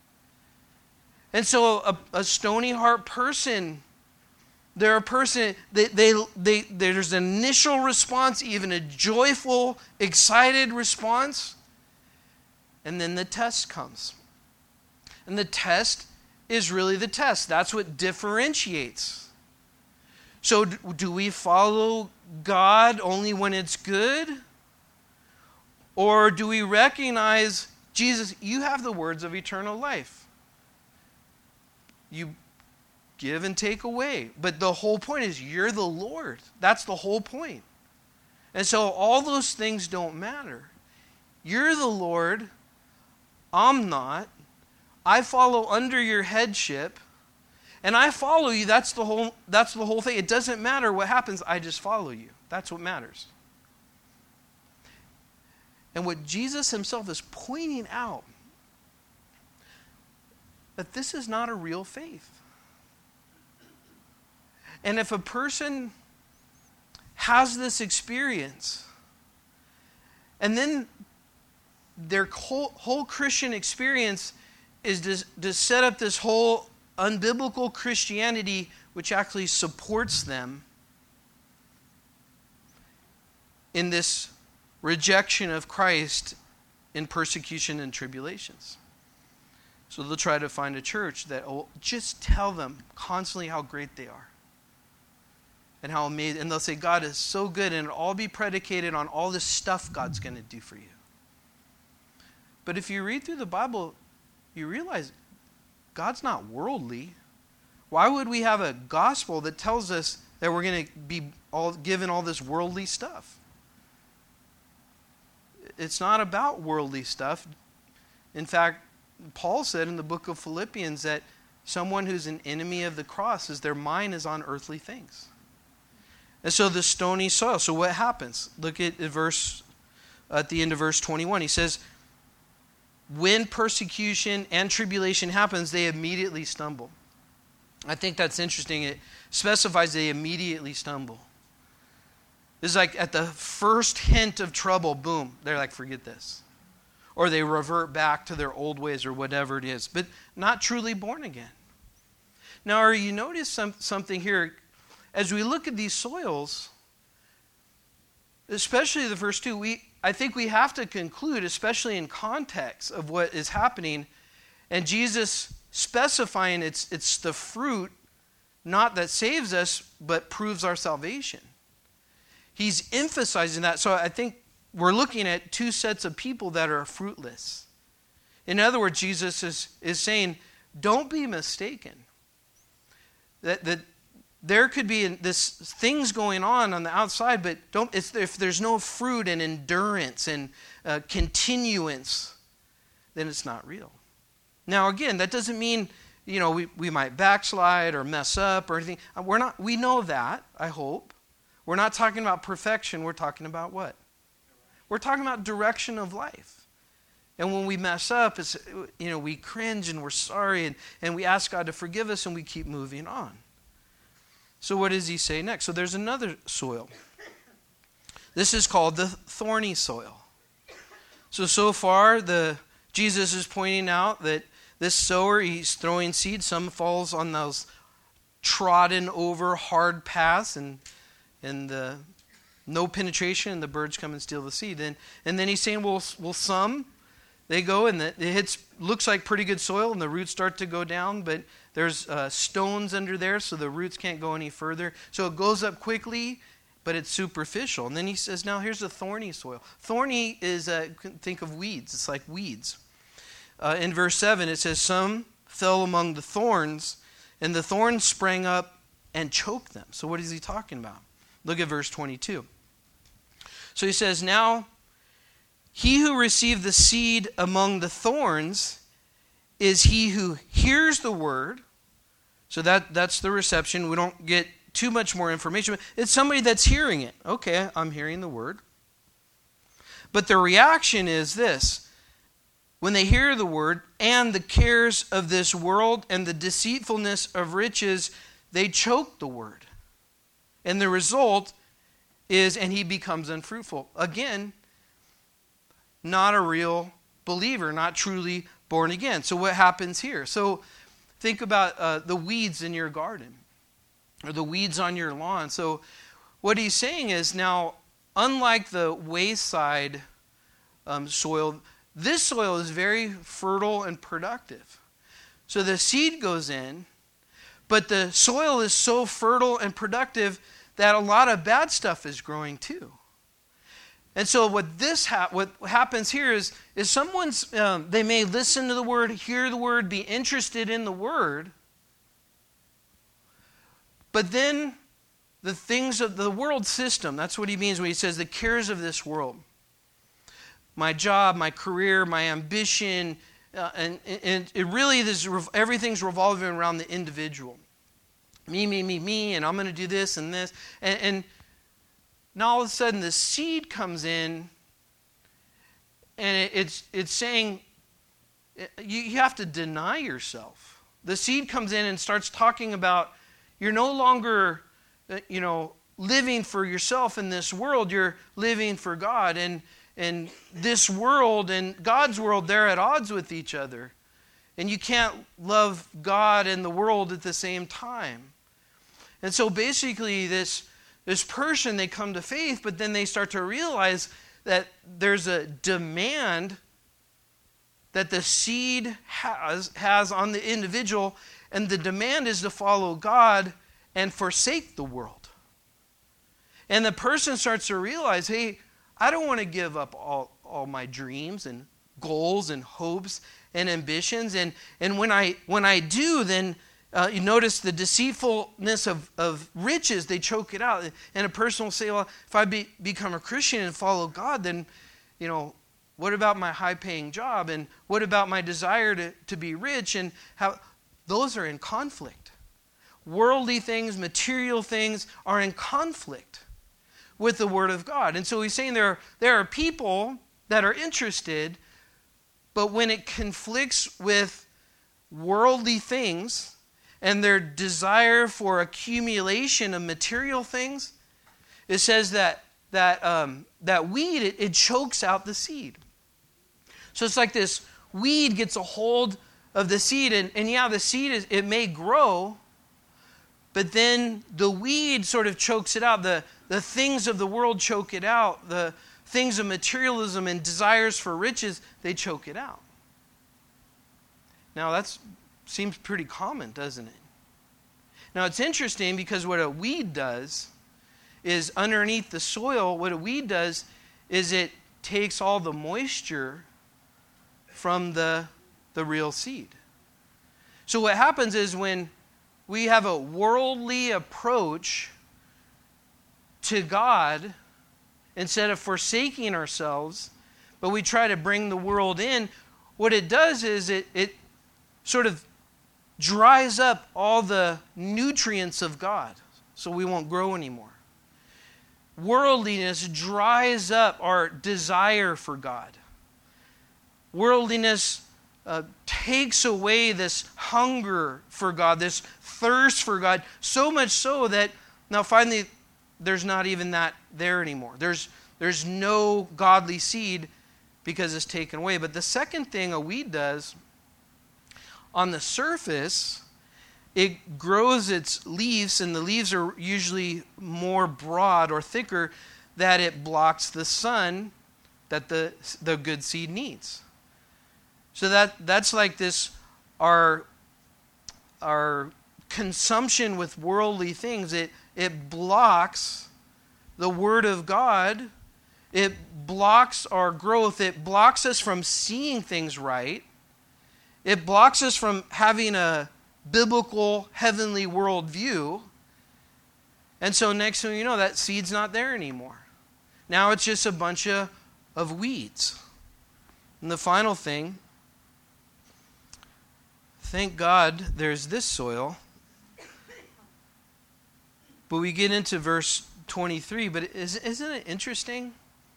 And so a stony heart person, they're a person, there's an initial response, even a joyful, excited response. And then the test comes. And the test is really the test. That's what differentiates. So do we follow God only when it's good? Or do we recognize, Jesus, you have the words of eternal life. You give and take away. But the whole point is you're the Lord. That's the whole point. And so all those things don't matter. You're the Lord. I'm not. I follow under your headship. And I follow you. That's the whole thing. It doesn't matter what happens. I just follow you. That's what matters. And what Jesus himself is pointing out, that this is not a real faith. And if a person has this experience. And then their whole Christian experience is to set up this whole unbiblical Christianity which actually supports them in this rejection of Christ in persecution and tribulations. So they'll try to find a church that will just tell them constantly how great they are. And how amazing. And they'll say, God is so good, and it'll all be predicated on all this stuff God's going to do for you. But if you read through the Bible, you realize God's not worldly. Why would we have a gospel that tells us that we're going to be all given all this worldly stuff? It's not about worldly stuff. In fact, Paul said in the book of Philippians that someone who's an enemy of the cross is their mind is on earthly things. And so the stony soil. So what happens? Look at the verse at the end of verse 21. He says, when persecution and tribulation happens, they immediately stumble. I think that's interesting. It specifies they immediately stumble. It's like at the first hint of trouble, boom, they're like, forget this. Or they revert back to their old ways or whatever it is, but not truly born again. Now, you notice something here. As we look at these soils, especially the first two, I think we have to conclude, especially in context of what is happening, and Jesus specifying it's the fruit, not that saves us, but proves our salvation. He's emphasizing that. So I think we're looking at two sets of people that are fruitless. In other words, Jesus is saying, don't be mistaken. That there could be this things going on the outside, but if there's no fruit and endurance and continuance, then it's not real. Now, again, that doesn't mean we might backslide or mess up or anything. We know that, I hope. We're not talking about perfection. We're talking about what? We're talking about direction of life. And when we mess up, it's we cringe and we're sorry and we ask God to forgive us and we keep moving on. So what does he say next? So there's another soil. This is called the thorny soil. So far, Jesus is pointing out that this sower, he's throwing seed. Some falls on those trodden over hard paths and no penetration, and the birds come and steal the seed. And then he's saying, well, some, they go and it looks like pretty good soil, and the roots start to go down, but there's stones under there, so the roots can't go any further. So it goes up quickly, but it's superficial. And then he says, now here's the thorny soil. Thorny is, think of weeds. It's like weeds. In verse 7, it says, some fell among the thorns, and the thorns sprang up and choked them. So what is he talking about? Look at verse 22. So he says, now he who received the seed among the thorns is he who hears the word. So that's the reception. We don't get too much more information. It's somebody that's hearing it. Okay, I'm hearing the word. But the reaction is this. When they hear the word and the cares of this world and the deceitfulness of riches, they choke the word. And the result is, and he becomes unfruitful. Again, not a real believer, not truly born again. So what happens here? So think about the weeds in your garden or the weeds on your lawn. So what he's saying is now, unlike the wayside soil, this soil is very fertile and productive. So the seed goes in, but the soil is so fertile and productive that a lot of bad stuff is growing too. And so what happens here is someone's, they may listen to the word, hear the word, be interested in the word, but then the things of the world system, that's what he means when he says the cares of this world. My job, my career, my ambition, and it really is, everything's revolving around the individual. Me, and I'm going to do this and this. And now all of a sudden the seed comes in and it's saying you have to deny yourself. The seed comes in and starts talking about you're no longer, living for yourself in this world. You're living for God. And this world and God's world, they're at odds with each other. And you can't love God and the world at the same time. And so basically this person, they come to faith, but then they start to realize that there's a demand that the seed has on the individual, and the demand is to follow God and forsake the world. And the person starts to realize, hey, I don't want to give up all my dreams and goals and hopes and ambitions. And when I do, then you notice the deceitfulness of riches, they choke it out. And a person will say, well, if I become a Christian and follow God, then, what about my high-paying job? And what about my desire to be rich? And how those are in conflict. Worldly things, material things are in conflict with the Word of God. And so he's saying there are people that are interested, but when it conflicts with worldly things and their desire for accumulation of material things, it says that weed, it chokes out the seed. So it's like this weed gets a hold of the seed, and the seed it may grow, but then the weed sort of chokes it out. The things of the world choke it out. The things of materialism and desires for riches, they choke it out. Now that seems pretty common, doesn't it? Now it's interesting because what a weed does is underneath the soil, what a weed does is it takes all the moisture from the real seed. So what happens is when we have a worldly approach to God, instead of forsaking ourselves, but we try to bring the world in, what it does is it sort of dries up all the nutrients of God, so we won't grow anymore. Worldliness dries up our desire for God. Worldliness takes away this hunger for God, this thirst for God, so much so that now finally there's not even that there anymore. There's no godly seed because it's taken away. But the second thing a weed does, on the surface, it grows its leaves, and the leaves are usually more broad or thicker, that it blocks the sun that the good seed needs. So that's like this, our consumption with worldly things, it blocks the Word of God. It blocks our growth. It blocks us from seeing things right. It blocks us from having a biblical, heavenly worldview. And so next thing you know, that seed's not there anymore. Now it's just a bunch of weeds. And the final thing, thank God there's this soil. But we get into verse 23, but isn't it interesting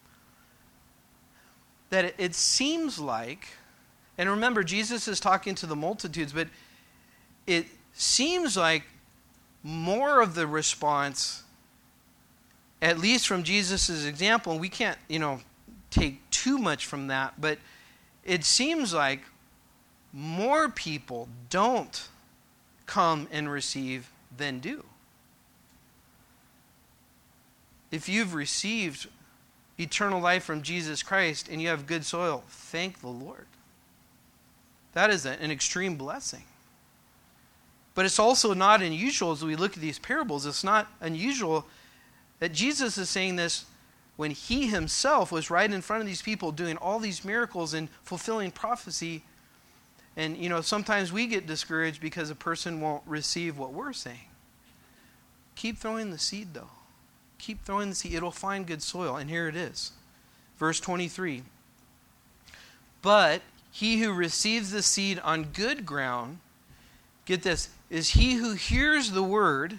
that it seems like, and remember Jesus is talking to the multitudes, but it seems like more of the response, at least from Jesus' example, and we can't, take too much from that, but it seems like more people don't come and receive than do. If you've received eternal life from Jesus Christ and you have good soil, thank the Lord. That is an extreme blessing. But it's also not unusual as we look at these parables. It's not unusual that Jesus is saying this when he himself was right in front of these people doing all these miracles and fulfilling prophecy. And, sometimes we get discouraged because a person won't receive what we're saying. Keep throwing the seed, though. Keep throwing the seed. It'll find good soil. And here it is. Verse 23. But he who receives the seed on good ground, get this, is he who hears the word,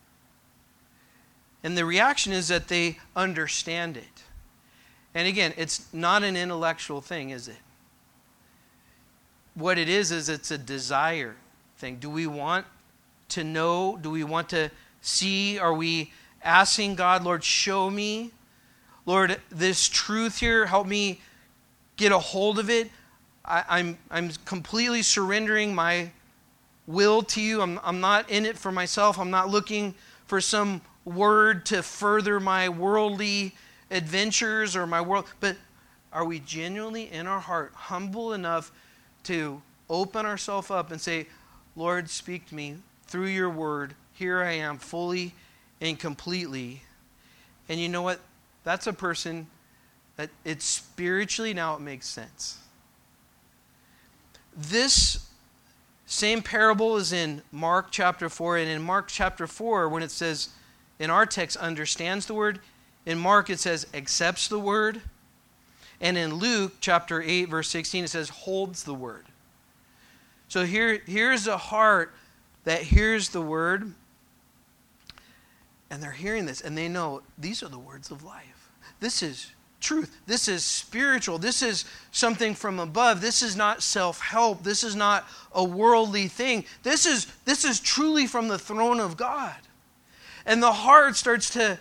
and the reaction is that they understand it. And again, it's not an intellectual thing, is it? What it is it's a desire thing. Do we want to know? Do we want to see? Are we asking God, Lord, show me. Lord, this truth here, help me get a hold of it. I'm completely surrendering my will to you. I'm not in it for myself. I'm not looking for some word to further my worldly adventures or my world. But are we genuinely in our heart humble enough to open ourselves up and say, Lord, speak to me through your word. Here I am fully and completely. And you know what? That's a person that it's spiritually, now it makes sense. This same parable is in Mark chapter 4. And in Mark chapter 4, when it says, in our text, understands the word, in Mark it says, accepts the word. And in Luke chapter 8, verse 16, it says, holds the word. So here's a heart that hears the word, and they're hearing this, and they know these are the words of life. This is truth. This is spiritual. This is something from above. This is not self-help. This is not a worldly thing. This is truly from the throne of God. And the heart starts to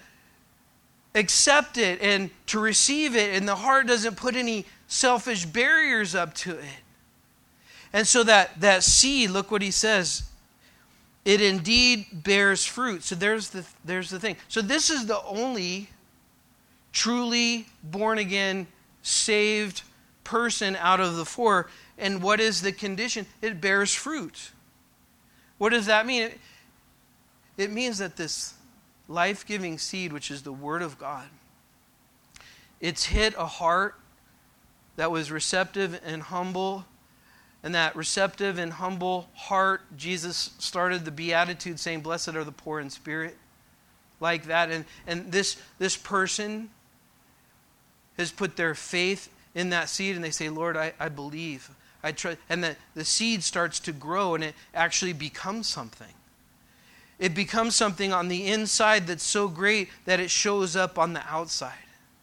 accept it and to receive it, and the heart doesn't put any selfish barriers up to it. And so that seed, look what he says, it indeed bears fruit. So there's the thing. So this is the only truly born-again, saved person out of the four. And what is the condition? It bears fruit. What does that mean? It means that this life-giving seed, which is the Word of God, it's hit a heart that was receptive and humble. And that receptive and humble heart, Jesus started the Beatitude saying, blessed are the poor in spirit. Like that. And this person has put their faith in that seed, and they say, Lord, I believe. I trust. And the seed starts to grow, and it actually becomes something. It becomes something on the inside that's so great that it shows up on the outside.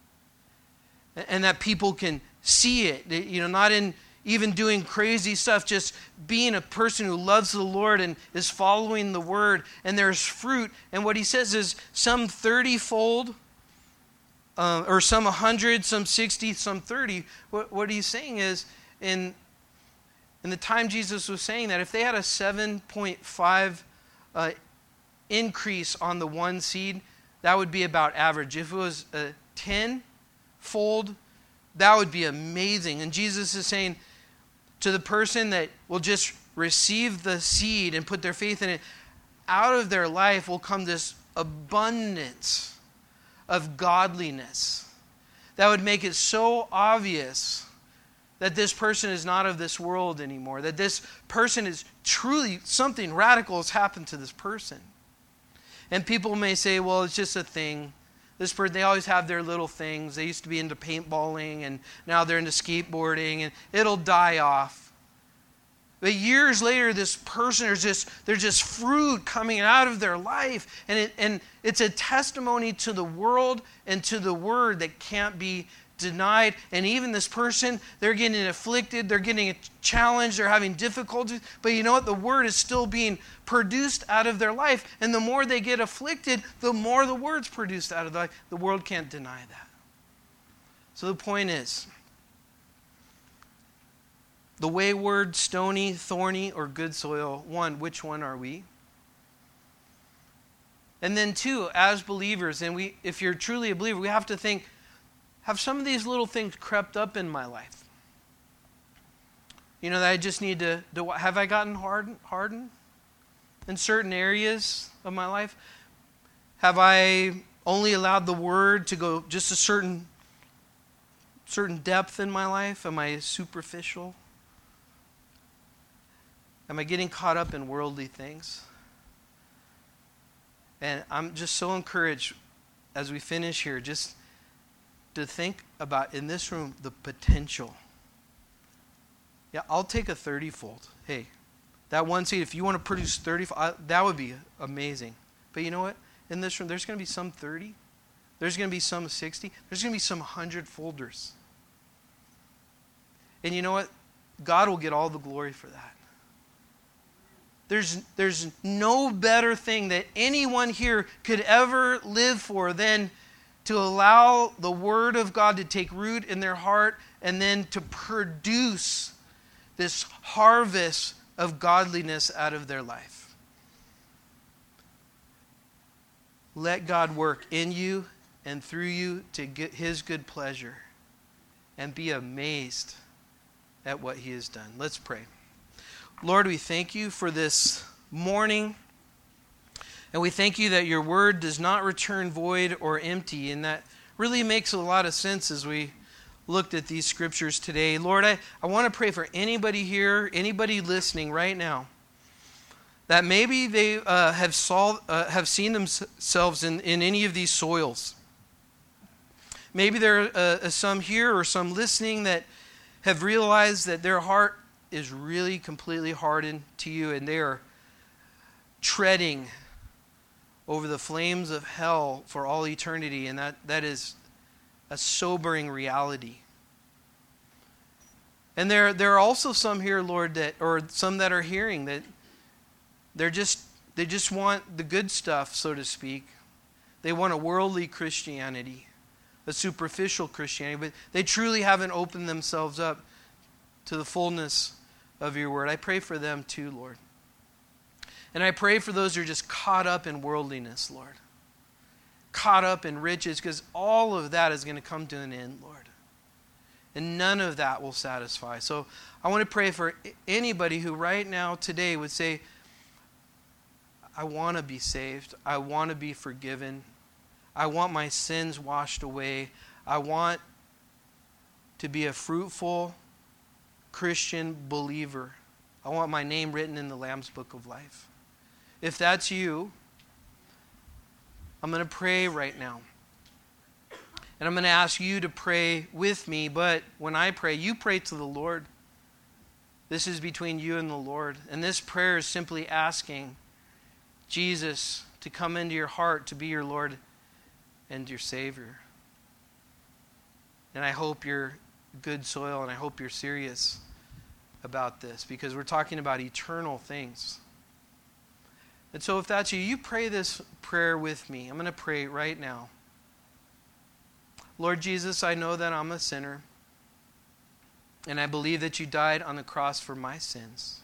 And that people can see it. Not in even doing crazy stuff, just being a person who loves the Lord and is following the word, and there's fruit. And what he says is some 30-fold, or some 100, some 60, some 30. What he's saying is, in the time Jesus was saying that, if they had a 7.5 increase on the one seed, that would be about average. If it was a 10-fold, that would be amazing. And Jesus is saying, to the person that will just receive the seed and put their faith in it, out of their life will come this abundance of godliness that would make it so obvious that this person is not of this world anymore, that this person is truly, something radical has happened to this person. And people may say, well, it's just a thing. This person, they always have their little things. They used to be into paintballing, and now they're into skateboarding, and it'll die off. But years later, this person, there's just fruit coming out of their life, and it's a testimony to the world and to the word that can't be denied. And even this person, they're getting afflicted, they're getting challenged, they're having difficulties. But you know what? The word is still being produced out of their life. And the more they get afflicted, the more the word's produced out of their life. The world can't deny that. So the point is, the wayward, stony, thorny, or good soil, one, which one are we? And then two, as believers, and if you're truly a believer, we have to think, have some of these little things crept up in my life? That I just need to have I gotten hardened in certain areas of my life? Have I only allowed the word to go just a certain depth in my life? Am I superficial? Am I getting caught up in worldly things? And I'm just so encouraged as we finish here, just to think about, in this room, the potential. Yeah, I'll take a 30-fold. Hey, that one seed, if you want to produce 30, that would be amazing. But you know what? In this room, there's going to be some 30. There's going to be some 60. There's going to be some 100-folders. And you know what? God will get all the glory for that. There's no better thing that anyone here could ever live for than to allow the Word of God to take root in their heart and then to produce this harvest of godliness out of their life. Let God work in you and through you to get His good pleasure, and be amazed at what He has done. Let's pray. Lord, we thank you for this morning, and we thank you that your word does not return void or empty, and that really makes a lot of sense as we looked at these scriptures today. Lord, I want to pray for anybody here, anybody listening right now, that maybe they have seen themselves in any of these soils. Maybe there are some here or some listening that have realized that their heart is really completely hardened to you, and they are treading over the flames of hell for all eternity, and that is a sobering reality. And there are also some here, Lord, or some that are hearing that they just want the good stuff, so to speak. They want a worldly Christianity, a superficial Christianity, but they truly haven't opened themselves up to the fullness of your word. I pray for them too, Lord. And I pray for those who are just caught up in worldliness, Lord. Caught up in riches, because all of that is going to come to an end, Lord. And none of that will satisfy. So I want to pray for anybody who right now, today, would say, I want to be saved. I want to be forgiven. I want my sins washed away. I want to be a fruitful Christian believer. I want my name written in the Lamb's Book of Life. If that's you, I'm going to pray right now. And I'm going to ask you to pray with me, but when I pray, you pray to the Lord. This is between you and the Lord. And this prayer is simply asking Jesus to come into your heart, to be your Lord and your Savior. And I hope you're good soil, and I hope you're serious about this, because we're talking about eternal things. And so if that's you, you pray this prayer with me. I'm going to pray right now. Lord Jesus, I know that I'm a sinner, and I believe that you died on the cross for my sins.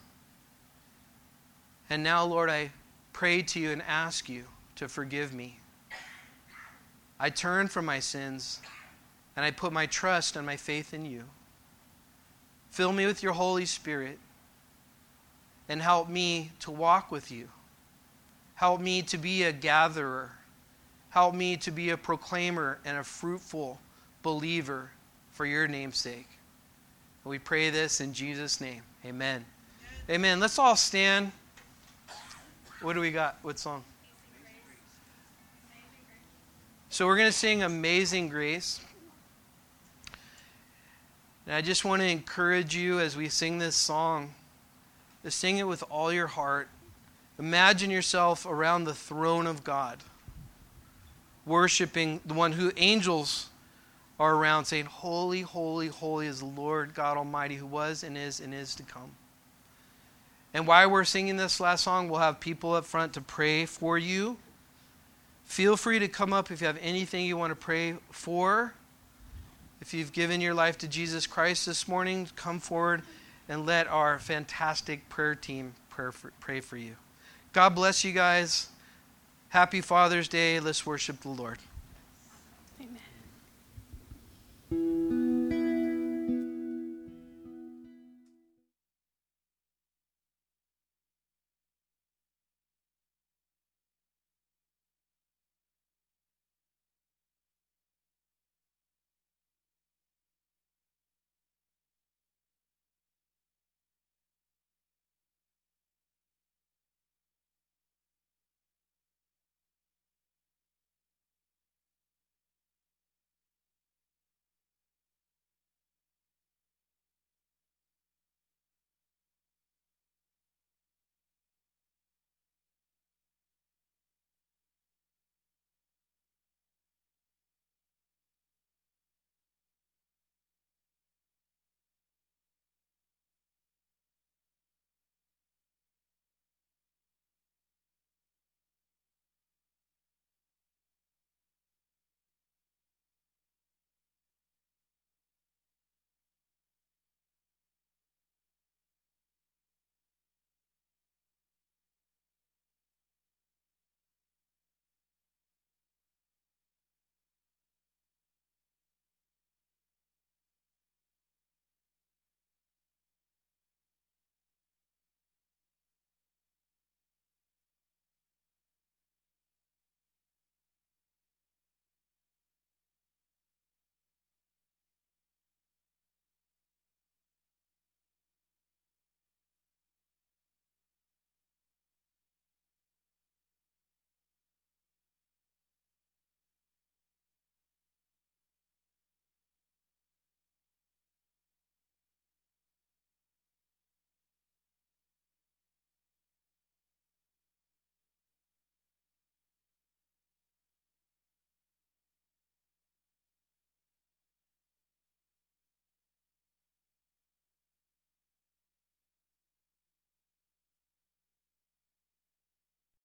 And now, Lord, I pray to you and ask you to forgive me. I turn from my sins, and I put my trust and my faith in you. Fill me with your Holy Spirit, and help me to walk with you. Help me to be a gatherer. Help me to be a proclaimer and a fruitful believer for your name's sake. We pray this in Jesus' name. Amen. Amen. Let's all stand. What do we got? What song? So we're going to sing Amazing Grace. And I just want to encourage you as we sing this song to sing it with all your heart. Imagine yourself around the throne of God, worshiping the one who angels are around, saying, Holy, holy, holy is the Lord God Almighty, who was and is to come. And while we're singing this last song, we'll have people up front to pray for you. Feel free to come up if you have anything you want to pray for. If you've given your life to Jesus Christ this morning, come forward and let our fantastic prayer team pray for you. God bless you guys. Happy Father's Day. Let's worship the Lord.